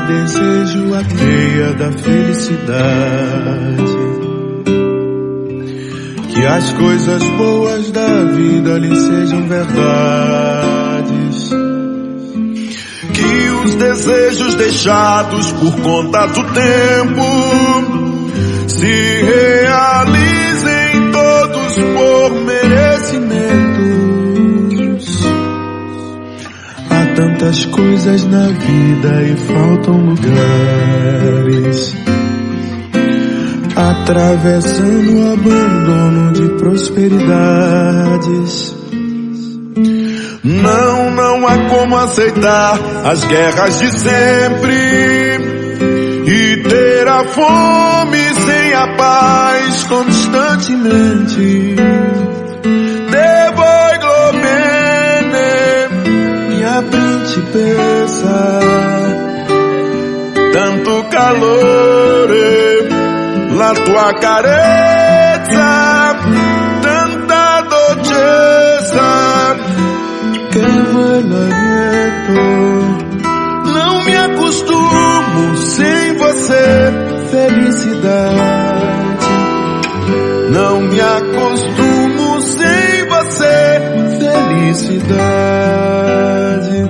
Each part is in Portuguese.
desejo a teia da felicidade, que as coisas boas da vida lhe sejam verdades, que os desejos deixados por conta do tempo se realizem todos por merecimentos. Há tantas coisas na vida e faltam lugares, atravessando o abandono de prosperidades. Não há como aceitar as guerras de sempre e ter a fome sem a paz constantemente. Te voglio bene, minha principessa, tanto calore, la tua carezza, tanta dolcezza, che vuelo lieto. Não me acostumo sem você, felicidade. Não me acostumo sem você, felicidade.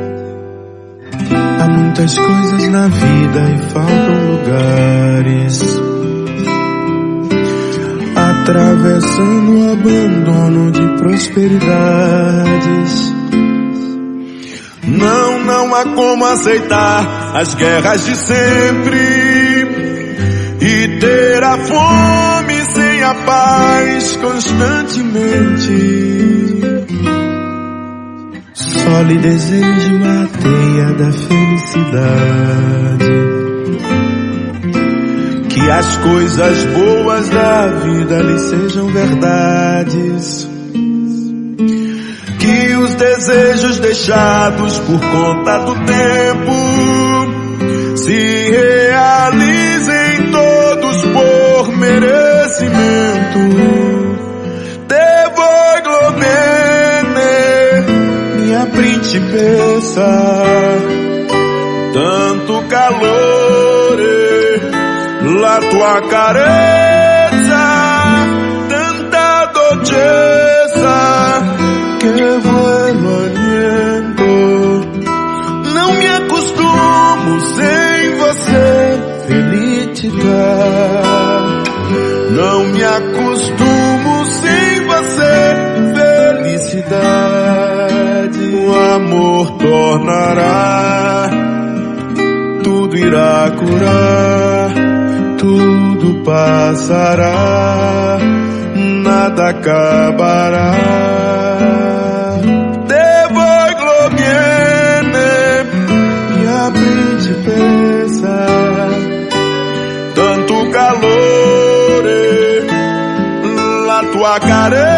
Há muitas coisas na vida e faltam lugares, atravessando o abandono de prosperidades. Não há como aceitar as guerras de sempre e ter a fome sem a paz constantemente. Só lhe desejo a teia da felicidade, que as coisas boas da vida lhe sejam verdades, que os desejos deixados por conta do tempo se realizem todos por merecimento. Te voglio bene, minha principessa, tanto calore, la tua carezza, tanta dolcezza, che vuelo aliento. Não me acostumo sem você, felicidade. Não me acostumo sem você, felicidade. O amor tornará, tudo irá curar, tudo passará, nada acabará. Te voglio bene, minha principessa, tanto calore, la tua carezza,